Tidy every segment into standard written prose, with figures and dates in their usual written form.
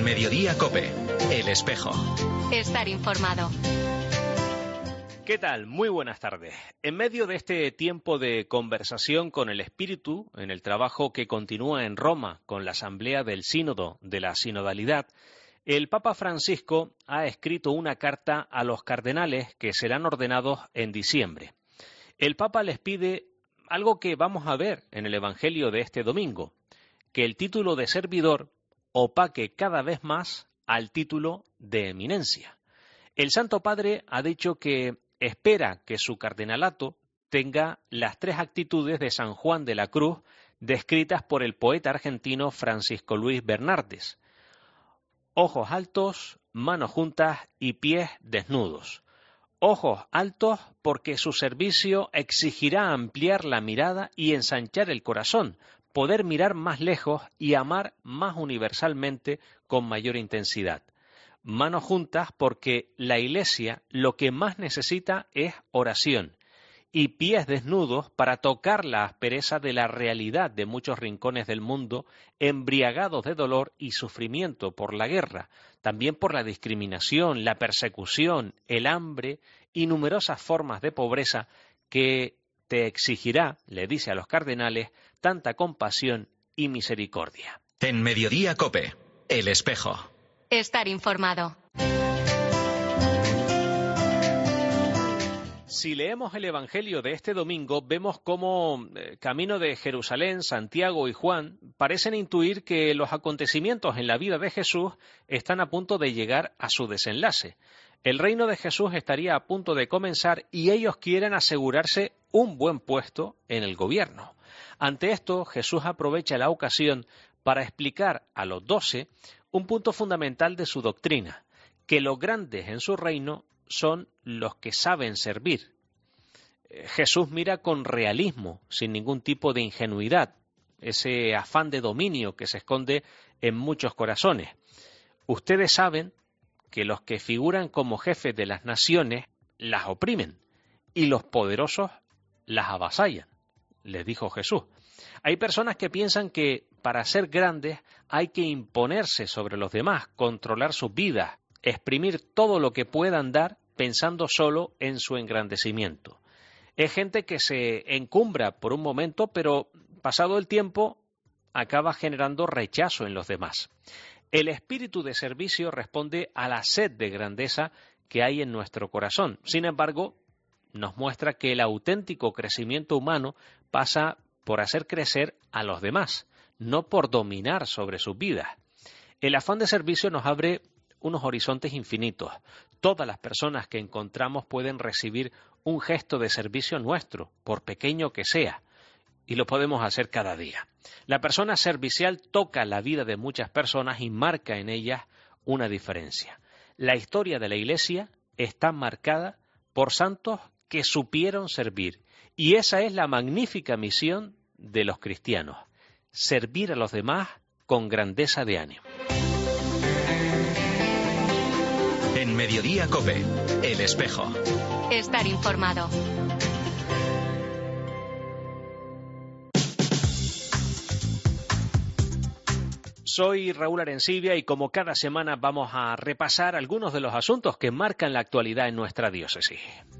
En Mediodía COPE, El Espejo. Estar informado. ¿Qué tal? Muy buenas tardes. En medio de este tiempo de conversación con el Espíritu, en el trabajo que continúa en Roma con la Asamblea del Sínodo de la Sinodalidad, el Papa Francisco ha escrito una carta a los cardenales que serán ordenados en diciembre. El Papa les pide algo que vamos a ver en el Evangelio de este domingo, que el título de servidor opaque cada vez más al título de eminencia. El Santo Padre ha dicho que espera que su cardenalato tenga las tres actitudes de San Juan de la Cruz descritas por el poeta argentino Francisco Luis Bernardes: ojos altos, manos juntas y pies desnudos. Ojos altos porque su servicio exigirá ampliar la mirada y ensanchar el corazón, poder mirar más lejos y amar más universalmente con mayor intensidad. Manos juntas porque la Iglesia lo que más necesita es oración, y pies desnudos para tocar la aspereza de la realidad de muchos rincones del mundo, embriagados de dolor y sufrimiento por la guerra, también por la discriminación, la persecución, el hambre y numerosas formas de pobreza que te exigirá, le dice a los cardenales, tanta compasión y misericordia. En Mediodía COPE, El Espejo. Estar informado. Si leemos el Evangelio de este domingo, vemos cómo camino de Jerusalén, Santiago y Juan parecen intuir que los acontecimientos en la vida de Jesús están a punto de llegar a su desenlace. El reino de Jesús estaría a punto de comenzar y ellos quieren asegurarse un buen puesto en el gobierno. Ante esto, Jesús aprovecha la ocasión para explicar a los 12 un punto fundamental de su doctrina, que los grandes en su reino son los que saben servir. Jesús mira con realismo, sin ningún tipo de ingenuidad, ese afán de dominio que se esconde en muchos corazones. Ustedes saben que los que figuran como jefes de las naciones las oprimen y los poderosos las avasallan, les dijo Jesús. Hay personas que piensan que para ser grandes hay que imponerse sobre los demás, controlar sus vidas, exprimir todo lo que puedan dar pensando solo en su engrandecimiento. Es gente que se encumbra por un momento, pero pasado el tiempo acaba generando rechazo en los demás. El espíritu de servicio responde a la sed de grandeza que hay en nuestro corazón. Sin embargo, nos muestra que el auténtico crecimiento humano pasa por hacer crecer a los demás, no por dominar sobre sus vidas. El afán de servicio nos abre unos horizontes infinitos. Todas las personas que encontramos pueden recibir un gesto de servicio nuestro, por pequeño que sea, y lo podemos hacer cada día. La persona servicial toca la vida de muchas personas y marca en ellas una diferencia. La historia de la Iglesia está marcada por santos que supieron servir, y esa es la magnífica misión de los cristianos: servir a los demás con grandeza de ánimo. En Mediodía COPE, El Espejo. Estar informado. Soy Raúl Arencibia y como cada semana vamos a repasar algunos de los asuntos que marcan la actualidad en nuestra diócesis.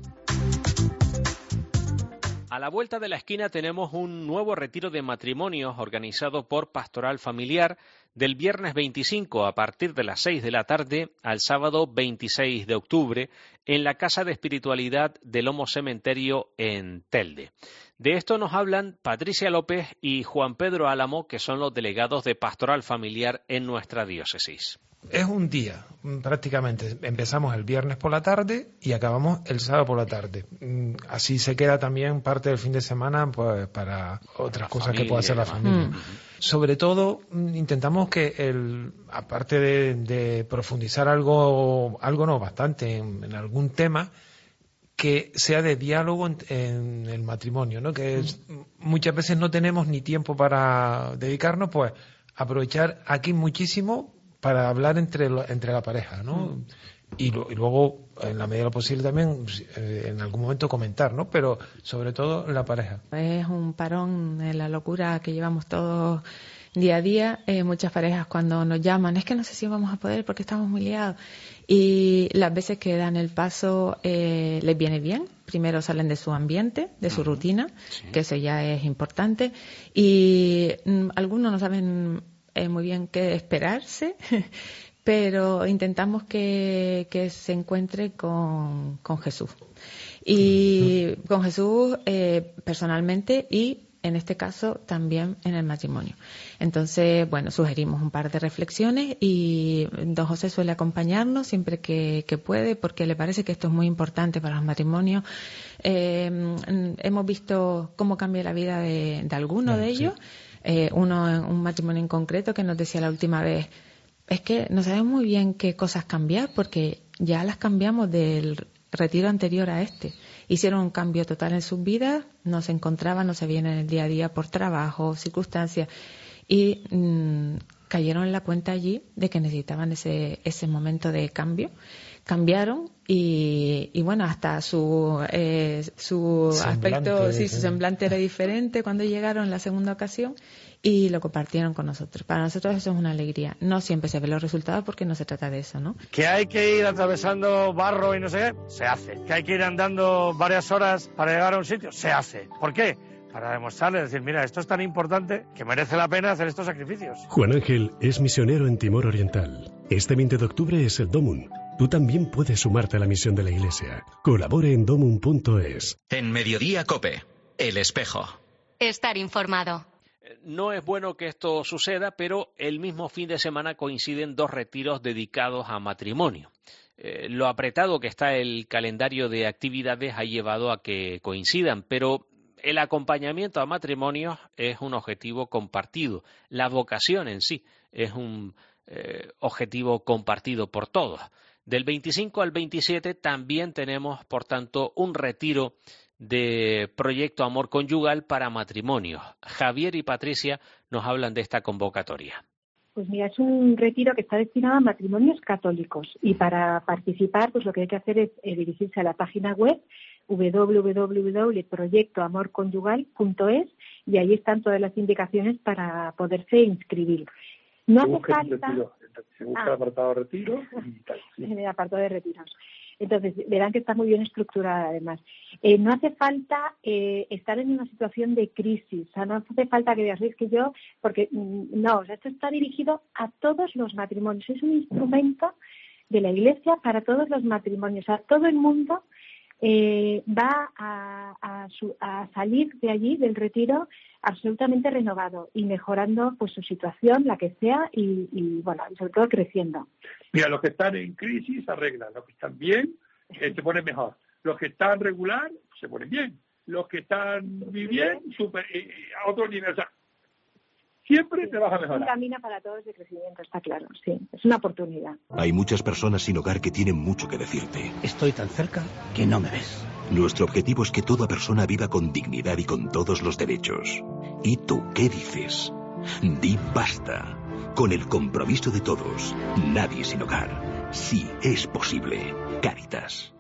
A la vuelta de la esquina tenemos un nuevo retiro de matrimonios organizado por Pastoral Familiar del viernes 25 a partir de las 6 de la tarde al sábado 26 de octubre en la Casa de Espiritualidad del Homo Cementerio en Telde. De esto nos hablan Patricia López y Juan Pedro Álamo, que son los delegados de Pastoral Familiar en nuestra diócesis. Es un día, prácticamente. Empezamos el viernes por la tarde y acabamos el sábado por la tarde. Así se queda también parte del fin de semana pues para otras cosas que pueda hacer la familia. Sobre todo, intentamos que, aparte de profundizar algo no, bastante en algún tema, que sea de diálogo en el matrimonio, ¿no? Que muchas veces no tenemos ni tiempo para dedicarnos, pues aprovechar aquí muchísimo para hablar entre la pareja, ¿no? Y luego, en la medida de lo posible también, en algún momento comentar, ¿no? Pero sobre todo la pareja. Es un parón en la locura que llevamos todos día a día. Muchas parejas cuando nos llaman, es que no sé si vamos a poder porque estamos muy liados. Y las veces que dan el paso les viene bien. Primero salen de su ambiente, de su rutina, que eso ya es importante. Y algunos no saben muy bien qué esperarse, pero intentamos que se encuentre con Jesús. Y con Jesús personalmente y en este caso también en el matrimonio. Entonces, bueno, sugerimos un par de reflexiones y don José suele acompañarnos siempre que puede, porque le parece que esto es muy importante para los matrimonios. Hemos visto cómo cambia la vida de alguno de ellos. Un matrimonio en concreto que nos decía la última vez, es que no sabemos muy bien qué cosas cambiar porque ya las cambiamos del retiro anterior a este. Hicieron un cambio total en sus vidas, no se encontraban, no se veían en el día a día por trabajo, circunstancias, y cayeron en la cuenta allí de que necesitaban ese momento de cambio. Cambiaron y bueno, hasta su aspecto, su semblante era diferente cuando llegaron la segunda ocasión y lo compartieron con nosotros. Para nosotros eso es una alegría. No siempre se ven los resultados porque no se trata de eso, ¿no? Que hay que ir atravesando barro y no sé qué, se hace. Que hay que ir andando varias horas para llegar a un sitio, se hace. ¿Por qué? Para demostrarle, decir, mira, esto es tan importante que merece la pena hacer estos sacrificios. Juan Ángel es misionero en Timor Oriental. Este 20 de octubre es el Domun. Tú también puedes sumarte a la misión de la Iglesia. Colabore en domun.es. En Mediodía COPE, El Espejo. Estar informado. No es bueno que esto suceda, pero el mismo fin de semana coinciden dos retiros dedicados a matrimonio. Lo apretado que está el calendario de actividades ha llevado a que coincidan, pero el acompañamiento a matrimonios es un objetivo compartido. La vocación en sí es un objetivo compartido por todos. Del 25 al 27 también tenemos, por tanto, un retiro de Proyecto Amor Conyugal para matrimonios. Javier y Patricia nos hablan de esta convocatoria. Pues mira, es un retiro que está destinado a matrimonios católicos y para participar pues lo que hay que hacer es dirigirse a la página web www.proyectoamorconyugal.es y ahí están todas las indicaciones para poderse inscribir. No hace falta... Se busca el apartado de retiro y tal. Sí. En el apartado de retiros. Entonces, verán que está muy bien estructurada además. No hace falta estar en una situación de crisis, o sea, no hace falta que digas, es que yo, porque no, o sea, esto está dirigido a todos los matrimonios, es un instrumento de la Iglesia para todos los matrimonios, o sea, todo el mundo va a salir de allí, del retiro, absolutamente renovado y mejorando pues su situación, la que sea, y bueno, sobre todo creciendo. Mira, los que están en crisis se arreglan, los que están bien se ponen mejor, los que están regular se ponen bien, los que están muy bien a otro nivel, o sea, siempre te vas a mejorar. Un camino para todos de crecimiento, está claro, sí, es una oportunidad. Hay muchas personas sin hogar que tienen mucho que decirte. Estoy tan cerca que no me ves. Nuestro objetivo es que toda persona viva con dignidad y con todos los derechos. ¿Y tú qué dices? Di basta. Con el compromiso de todos, nadie sin hogar. Sí, es posible. Cáritas.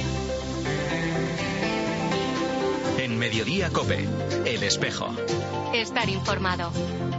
En Mediodía COPE, El Espejo. Estar informado.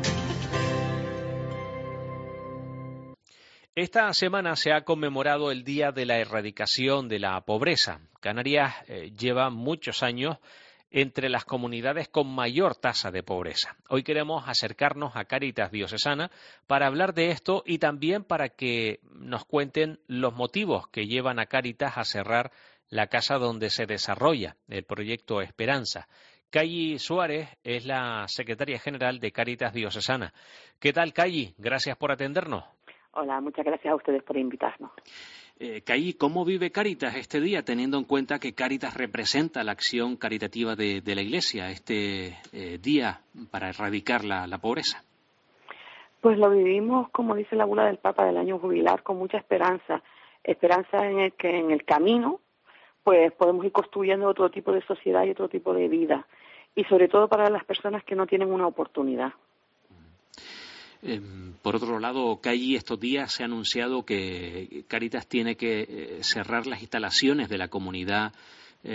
Esta semana se ha conmemorado el Día de la Erradicación de la Pobreza. Canarias lleva muchos años entre las comunidades con mayor tasa de pobreza. Hoy queremos acercarnos a Cáritas Diocesana para hablar de esto y también para que nos cuenten los motivos que llevan a Cáritas a cerrar la casa donde se desarrolla el proyecto Esperanza. Cayi Suárez es la secretaria general de Cáritas Diocesana. ¿Qué tal, Cayi? Gracias por atendernos. Hola, muchas gracias a ustedes por invitarnos. Cayi, ¿cómo vive Cáritas este día, teniendo en cuenta que Cáritas representa la acción caritativa de la Iglesia, este día para erradicar la pobreza? Pues lo vivimos, como dice la bula del Papa del año jubilar, con mucha esperanza. Esperanza en el que en el camino pues podemos ir construyendo otro tipo de sociedad y otro tipo de vida. Y sobre todo para las personas que no tienen una oportunidad. Por otro lado, Cayi, estos días se ha anunciado que Cáritas tiene que cerrar las instalaciones de la comunidad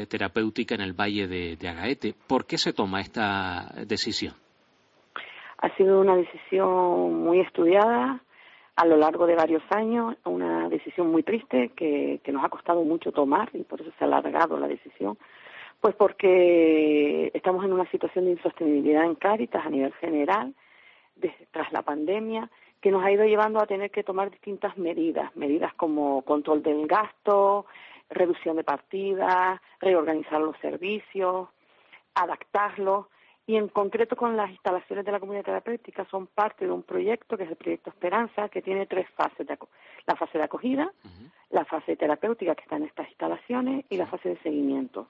terapéutica en el Valle de Agaete. ¿Por qué se toma esta decisión? Ha Ha sido una decisión muy estudiada a lo largo de varios años, una decisión muy triste que nos ha costado mucho tomar y por eso se ha alargado la decisión. Pues porque estamos en una situación de insostenibilidad en Cáritas a nivel general, tras la pandemia, que nos ha ido llevando a tener que tomar distintas medidas como control del gasto, reducción de partidas, reorganizar los servicios, adaptarlos, y en concreto con las instalaciones de la comunidad terapéutica son parte de un proyecto que es el Proyecto Esperanza, que tiene 3 fases, la fase de acogida, la fase terapéutica que está en estas instalaciones y la fase de seguimiento.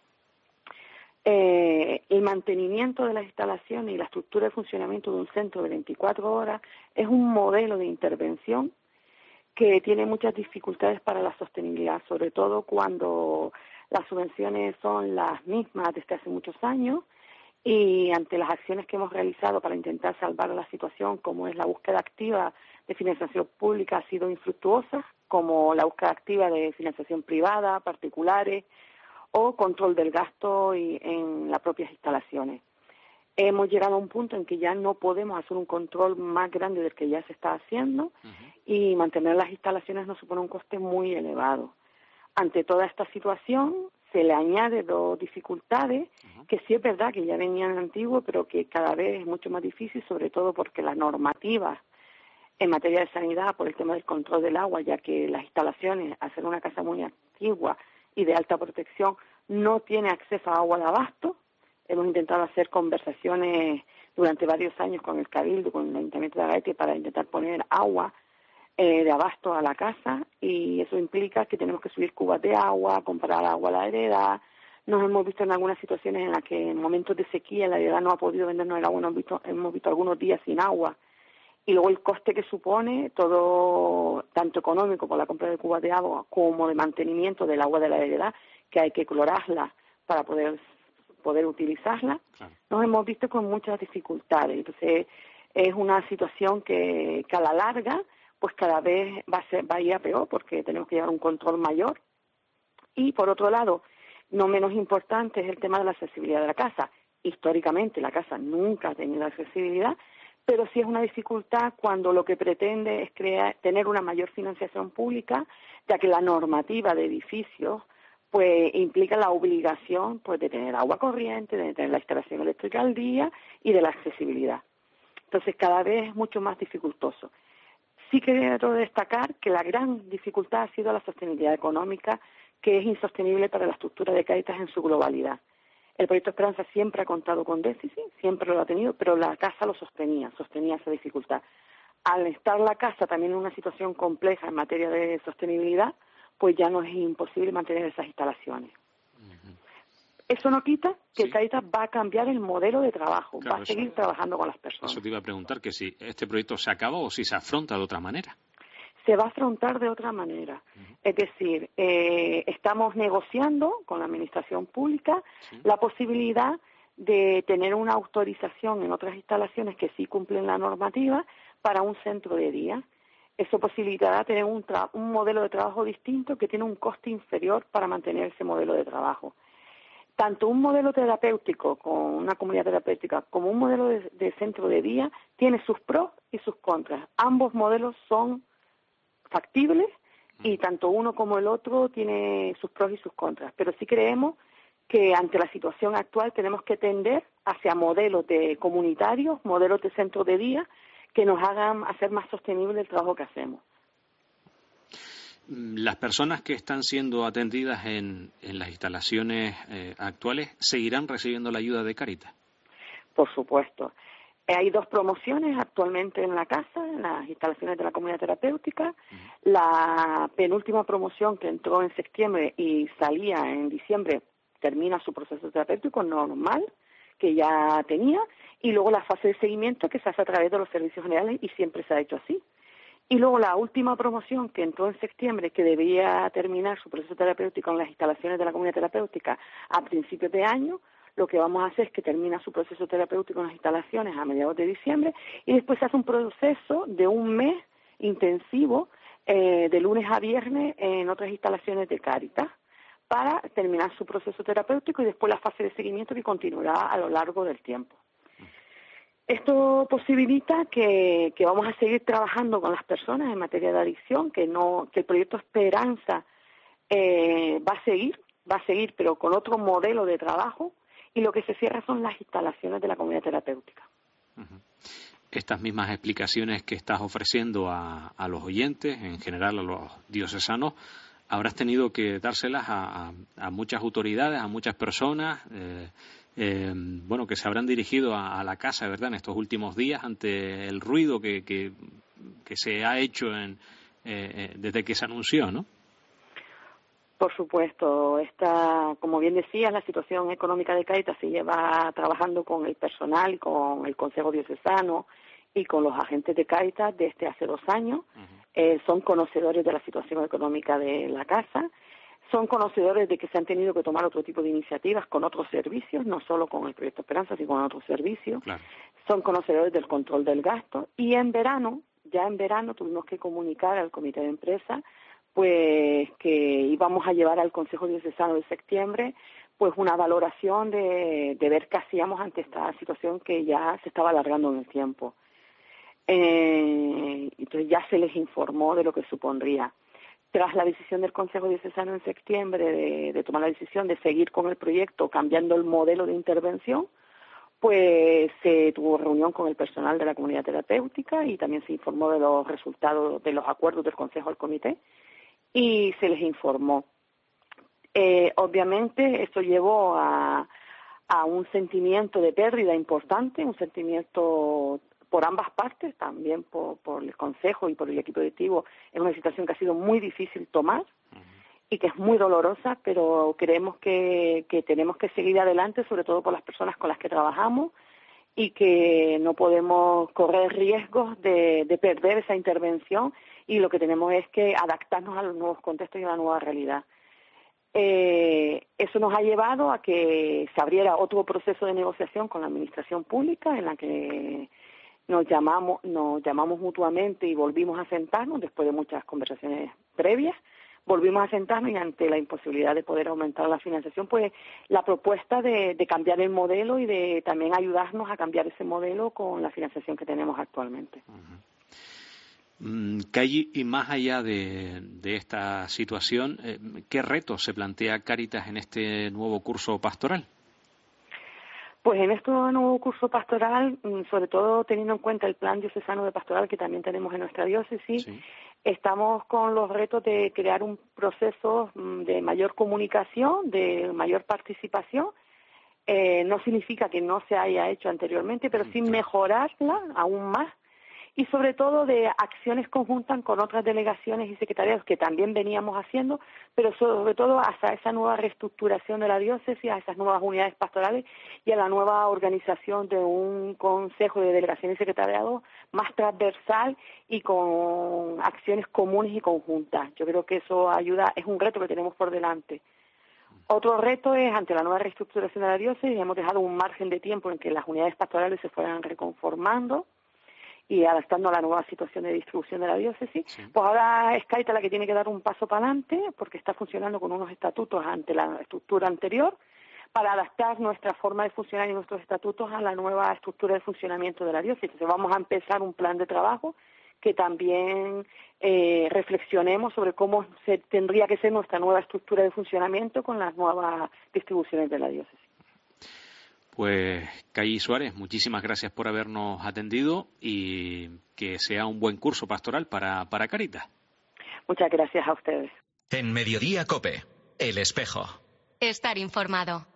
El mantenimiento de las instalaciones y la estructura de funcionamiento de un centro de 24 horas es un modelo de intervención que tiene muchas dificultades para la sostenibilidad, sobre todo cuando las subvenciones son las mismas desde hace muchos años y ante las acciones que hemos realizado para intentar salvar la situación, como es la búsqueda activa de financiación pública, ha sido infructuosa, como la búsqueda activa de financiación privada, particulares, o control del gasto en las propias instalaciones. Hemos llegado a un punto en que ya no podemos hacer un control más grande del que ya se está haciendo y mantener las instalaciones nos supone un coste muy elevado. Ante toda esta situación se le añade 2 dificultades que sí es verdad que ya venían antiguos, pero que cada vez es mucho más difícil, sobre todo porque las normativas en materia de sanidad por el tema del control del agua, ya que las instalaciones, al ser una casa muy antigua y de alta protección, no tiene acceso a agua de abasto. Hemos intentado hacer conversaciones durante varios años con el Cabildo, con el Ayuntamiento de Agaete, para intentar poner agua de abasto a la casa, y eso implica que tenemos que subir cubas de agua, comprar agua a la heredad. Nos hemos visto en algunas situaciones en las que en momentos de sequía la heredad no ha podido vendernos el agua, hemos visto algunos días sin agua. Y luego el coste que supone, todo tanto económico por la compra de cubas de agua como de mantenimiento del agua de la heredad, que hay que clorarla para poder utilizarla, nos hemos visto con muchas dificultades. Entonces es una situación que a la larga pues cada vez va a ir a peor, porque tenemos que llevar un control mayor. Y por otro lado, no menos importante es el tema de la accesibilidad de la casa. Históricamente la casa nunca ha tenido accesibilidad, pero sí es una dificultad cuando lo que pretende es tener una mayor financiación pública, ya que la normativa de edificios pues implica la obligación pues de tener agua corriente, de tener la instalación eléctrica al día y de la accesibilidad. Entonces cada vez es mucho más dificultoso. Sí quiero destacar que la gran dificultad ha sido la sostenibilidad económica, que es insostenible para la estructura de Cáritas en su globalidad. El Proyecto Esperanza siempre ha contado con déficit, siempre lo ha tenido, pero la casa lo sostenía esa dificultad. Al estar la casa también en una situación compleja en materia de sostenibilidad, pues ya no es imposible mantener esas instalaciones. Eso no quita que el Cáritas va a cambiar el modelo de trabajo, va a seguir trabajando con las personas. Eso te iba a preguntar, que si este proyecto se acaba o si se afronta de otra manera. Se va a afrontar de otra manera. Es decir, estamos negociando con la Administración Pública la posibilidad de tener una autorización en otras instalaciones que sí cumplen la normativa para un centro de día. Eso posibilitará tener un modelo de trabajo distinto que tiene un coste inferior para mantener ese modelo de trabajo. Tanto un modelo terapéutico con una comunidad terapéutica como un modelo de centro de día tiene sus pros y sus contras. Ambos modelos son factibles y tanto uno como el otro tiene sus pros y sus contras. Pero sí creemos que ante la situación actual tenemos que tender hacia modelos de comunitarios, modelos de centro de día que nos hagan hacer más sostenible el trabajo que hacemos. ¿Las personas que están siendo atendidas en las instalaciones actuales seguirán recibiendo la ayuda de Cáritas? Por supuesto. Hay 2 promociones actualmente en la casa, en las instalaciones de la comunidad terapéutica. La penúltima promoción, que entró en septiembre y salía en diciembre, termina su proceso terapéutico normal, que ya tenía, y luego la fase de seguimiento que se hace a través de los servicios generales y siempre se ha hecho así. Y luego la última promoción, que entró en septiembre, que debía terminar su proceso terapéutico en las instalaciones de la comunidad terapéutica a principios de año, lo que vamos a hacer es que termina su proceso terapéutico en las instalaciones a mediados de diciembre y después se hace un proceso de un mes intensivo de lunes a viernes en otras instalaciones de Cáritas para terminar su proceso terapéutico y después la fase de seguimiento que continuará a lo largo del tiempo. Esto posibilita que vamos a seguir trabajando con las personas en materia de adicción, que el proyecto Esperanza va a seguir, pero con otro modelo de trabajo, y lo que se cierra son las instalaciones de la comunidad terapéutica. Estas mismas explicaciones que estás ofreciendo a los oyentes, en general a los diocesanos, habrás tenido que dárselas a muchas autoridades, a muchas personas, que se habrán dirigido a la casa, ¿verdad?, en estos últimos días ante el ruido que se ha hecho desde que se anunció, ¿no? Por supuesto, como bien decías, la situación económica de Cáritas se lleva trabajando con el personal y con el Consejo Diocesano y con los agentes de Cáritas desde hace 2 años. Son conocedores de la situación económica de la casa, son conocedores de que se han tenido que tomar otro tipo de iniciativas con otros servicios, no solo con el Proyecto Esperanza, sino con otros servicios. Claro. Son conocedores del control del gasto, y ya en verano tuvimos que comunicar al comité de empresa pues que íbamos a llevar al Consejo Diocesano de septiembre pues una valoración de ver qué hacíamos ante esta situación que ya se estaba alargando en el tiempo. Entonces ya se les informó de lo que supondría. Tras la decisión del Consejo Diocesano en septiembre de tomar la decisión de seguir con el proyecto cambiando el modelo de intervención, pues se tuvo reunión con el personal de la comunidad terapéutica y también se informó de los resultados de los acuerdos del Consejo al Comité, y se les informó. Obviamente esto llevó a un sentimiento de pérdida importante, un sentimiento por ambas partes, también por el Consejo y por el equipo directivo. Es una situación que ha sido muy difícil tomar y que es muy dolorosa, pero creemos que tenemos que seguir adelante, sobre todo por las personas con las que trabajamos, y que no podemos correr riesgos de perder esa intervención, y lo que tenemos es que adaptarnos a los nuevos contextos y a la nueva realidad. Eso nos ha llevado a que se abriera otro proceso de negociación con la Administración Pública, en la que nos llamamos mutuamente y volvimos a sentarnos después de muchas conversaciones previas. Volvimos a sentarnos y ante la imposibilidad de poder aumentar la financiación, pues la propuesta de cambiar el modelo y de también ayudarnos a cambiar ese modelo con la financiación que tenemos actualmente. Y más allá de esta situación, ¿qué retos se plantea Cáritas en este nuevo curso pastoral? Pues en este nuevo curso pastoral, sobre todo teniendo en cuenta el plan diocesano de pastoral que también tenemos en nuestra diócesis, sí, estamos con los retos de crear un proceso de mayor comunicación, de mayor participación. No significa que no se haya hecho anteriormente, pero sí mejorarla aún más, y sobre todo de acciones conjuntas con otras delegaciones y secretariados que también veníamos haciendo, pero sobre todo hasta esa nueva reestructuración de la diócesis, a esas nuevas unidades pastorales y a la nueva organización de un consejo de delegaciones y secretariados más transversal y con acciones comunes y conjuntas. Yo creo que eso ayuda, es un reto que tenemos por delante. Otro reto es, ante la nueva reestructuración de la diócesis, hemos dejado un margen de tiempo en que las unidades pastorales se fueran reconformando y adaptando a la nueva situación de distribución de la diócesis. Sí. Pues ahora es Cáritas la que tiene que dar un paso para adelante, porque está funcionando con unos estatutos ante la estructura anterior, para adaptar nuestra forma de funcionar y nuestros estatutos a la nueva estructura de funcionamiento de la diócesis. Entonces vamos a empezar un plan de trabajo que también reflexionemos sobre cómo tendría que ser nuestra nueva estructura de funcionamiento con las nuevas distribuciones de la diócesis. Pues, Cayi Suárez, muchísimas gracias por habernos atendido y que sea un buen curso pastoral para Cáritas. Muchas gracias a ustedes. En Mediodía COPE, El Espejo. Estar informado.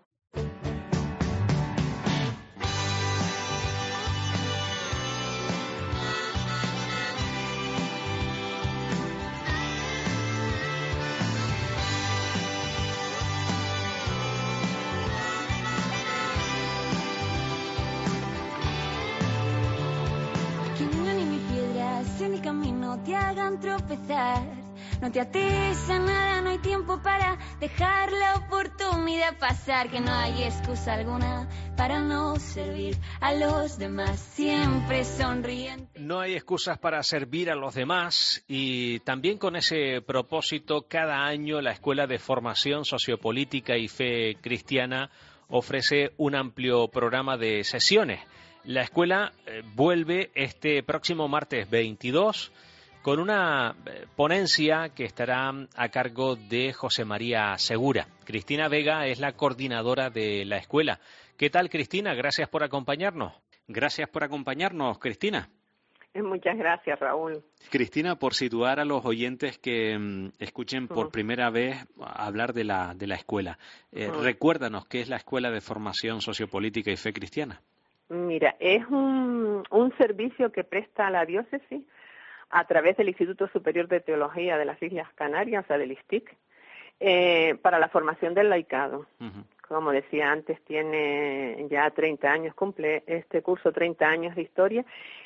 Te hagan tropezar, no te ates a nada, no hay tiempo para dejar la oportunidad pasar, que no hay excusa alguna para no servir a los demás, siempre sonriente. No hay excusas para servir a los demás, y también con ese propósito cada año la Escuela de Formación Sociopolítica y Fe Cristiana ofrece un amplio programa de sesiones La escuela vuelve este próximo martes 22 con una ponencia que estará a cargo de José María Segura. Cristina Vega es la coordinadora de la escuela. ¿Qué tal, Cristina? Gracias por acompañarnos. Gracias por acompañarnos, Cristina. Muchas gracias, Raúl. Cristina, por situar a los oyentes que escuchen por primera vez hablar de la escuela, recuérdanos qué es la Escuela de Formación Sociopolítica y Fe Cristiana. Mira, es un servicio que presta la diócesis a través del Instituto Superior de Teología de las Islas Canarias, o sea, del ISTIC, para la formación del laicado. Como decía antes, tiene ya 30 años, cumple este curso 30 años de historia,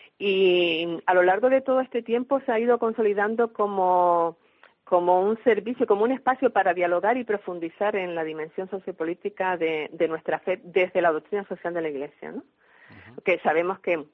y a lo largo de todo este tiempo se ha ido consolidando como un servicio, como un espacio para dialogar y profundizar en la dimensión sociopolítica de nuestra fe desde la doctrina social de la Iglesia, ¿no? Que sabemos que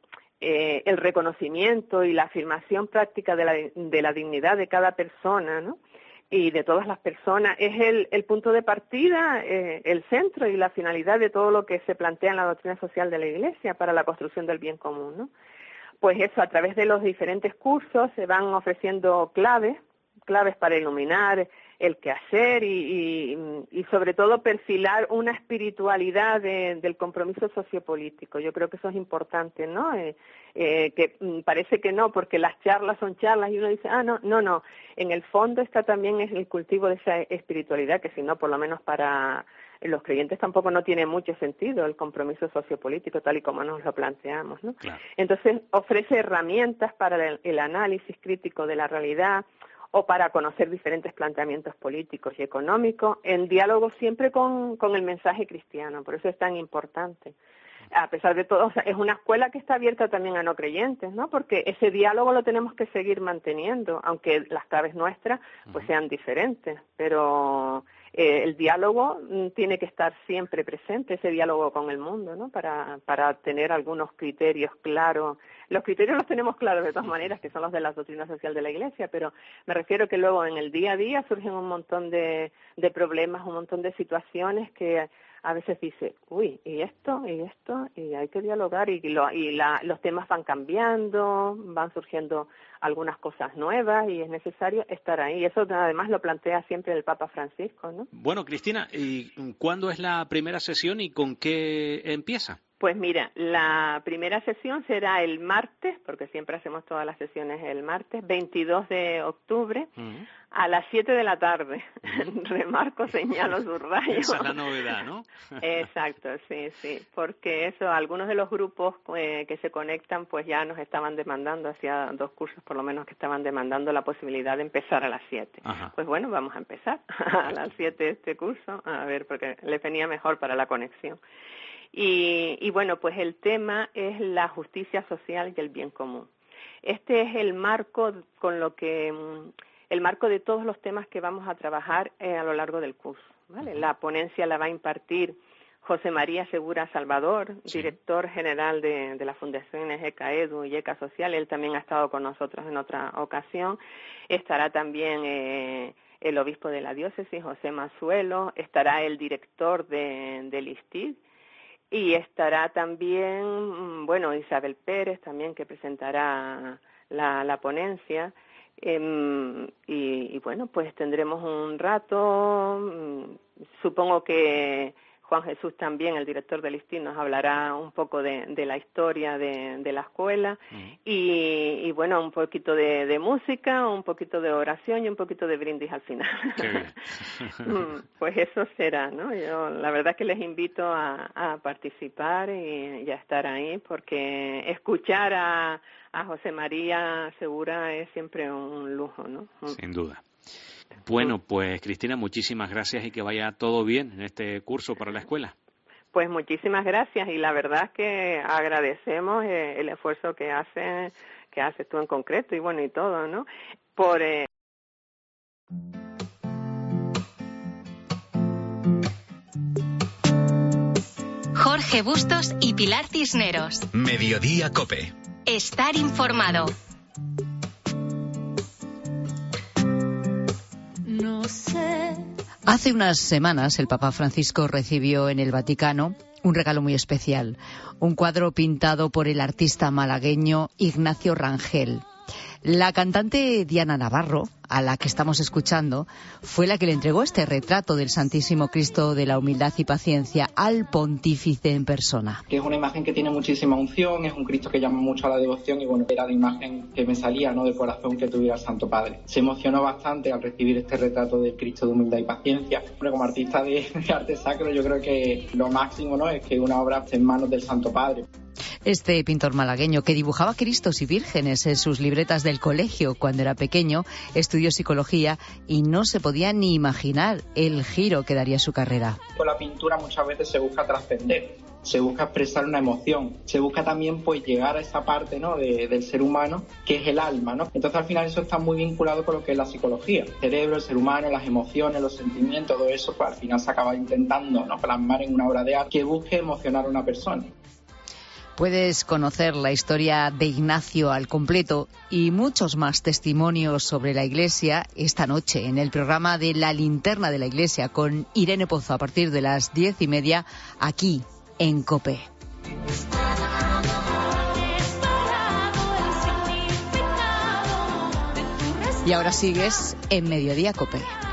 el reconocimiento y la afirmación práctica de la dignidad de cada persona, ¿no?, y de todas las personas es el punto de partida, el centro y la finalidad de todo lo que se plantea en la doctrina social de la Iglesia para la construcción del bien común, ¿no? Pues eso, a través de los diferentes cursos se van ofreciendo claves para iluminar el quehacer y sobre todo perfilar una espiritualidad del compromiso sociopolítico. Yo creo que eso es importante, ¿no? Que parece que no, porque las charlas son charlas y uno dice, no. En el fondo está también el cultivo de esa espiritualidad, que si no, por lo menos para los creyentes tampoco no tiene mucho sentido el compromiso sociopolítico tal y como nos lo planteamos, ¿no? Claro. Entonces ofrece herramientas para el análisis crítico de la realidad, o para conocer diferentes planteamientos políticos y económicos, en diálogo siempre con el mensaje cristiano. Por eso es tan importante. A pesar de todo, o sea, es una escuela que está abierta también a no creyentes, ¿no? Porque ese diálogo lo tenemos que seguir manteniendo, aunque las claves nuestras pues sean diferentes, pero el diálogo tiene que estar siempre presente, ese diálogo con el mundo, ¿no? Para tener algunos criterios claros. Los criterios los tenemos claros de todas maneras, que son los de la doctrina social de la Iglesia, pero me refiero que luego en el día a día surgen un montón de problemas, un montón de situaciones que a veces dice, uy, y esto, y hay que dialogar, los temas van cambiando, van surgiendo algunas cosas nuevas y es necesario estar ahí. Eso además lo plantea siempre el Papa Francisco, ¿no? Bueno, Cristina, ¿y cuándo es la primera sesión y con qué empieza? Pues mira, la primera sesión será el martes, porque siempre hacemos todas las sesiones el martes, 22 de octubre, a las 7 de la tarde. Remarco, señalo, subrayo. Esa es la novedad, ¿no? Exacto, sí, porque eso, algunos de los grupos que se conectan, pues ya nos estaban demandando, hacía 2 cursos por lo menos que estaban demandando la posibilidad de empezar a las 7. Ajá. Pues bueno, vamos a empezar a las 7 este curso, a ver, porque le venía mejor para la conexión. Y bueno, pues el tema es la justicia social y el bien común. Este es el marco el marco de todos los temas que vamos a trabajar a lo largo del curso, ¿vale? La ponencia la va a impartir José María Segura Salvador, director general de las fundaciones ECA Edu y ECA Social. Él también ha estado con nosotros en otra ocasión. Estará también el obispo de la diócesis, José Mazuelo. Estará el director del ISTID. Y estará también, Isabel Pérez también, que presentará la ponencia. Y bueno, pues tendremos un rato. Supongo que Juan Jesús también, el director del ISTID, nos hablará un poco de la historia de la escuela y bueno, un poquito de música, un poquito de oración y un poquito de brindis al final. Pues eso será, ¿no? Yo la verdad que les invito a participar y a estar ahí, porque escuchar a José María Segura es siempre un lujo, ¿no? Sin duda. Bueno, pues Cristina, muchísimas gracias y que vaya todo bien en este curso para la escuela. Pues muchísimas gracias y la verdad es que agradecemos el esfuerzo que haces tú en concreto y bueno y todo, ¿no? Por Jorge Bustos y Pilar Cisneros. Mediodía COPE. Estar informado. Hace unas semanas el Papa Francisco recibió en el Vaticano un regalo muy especial, un cuadro pintado por el artista malagueño Ignacio Rangel. La cantante Diana Navarro, a la que estamos escuchando, fue la que le entregó este retrato del Santísimo Cristo de la Humildad y Paciencia al pontífice en persona. Que es una imagen que tiene muchísima unción, es un Cristo que llama mucho a la devoción y bueno, era la imagen que me salía, ¿no?, del corazón que tuviera el Santo Padre. Se emocionó bastante al recibir este retrato del Cristo de Humildad y Paciencia. Pero como artista de arte sacro, yo creo que lo máximo, ¿no?, es que una obra esté en manos del Santo Padre. Este pintor malagueño, que dibujaba cristos y vírgenes en sus libretas del colegio cuando era pequeño, estudió psicología y no se podía ni imaginar el giro que daría su carrera. Con la pintura muchas veces se busca trascender, se busca expresar una emoción, se busca también pues llegar a esa parte, ¿no?, del ser humano que es el alma, ¿no? Entonces al final eso está muy vinculado con lo que es la psicología. El cerebro, el ser humano, las emociones, los sentimientos, todo eso pues al final se acaba intentando, ¿no?, plasmar en una obra de arte que busque emocionar a una persona. Puedes conocer la historia de Ignacio al completo y muchos más testimonios sobre la Iglesia esta noche en el programa de La Linterna de la Iglesia con Irene Pozo a partir de las 10:30 aquí en COPE. Y ahora sigues en Mediodía COPE.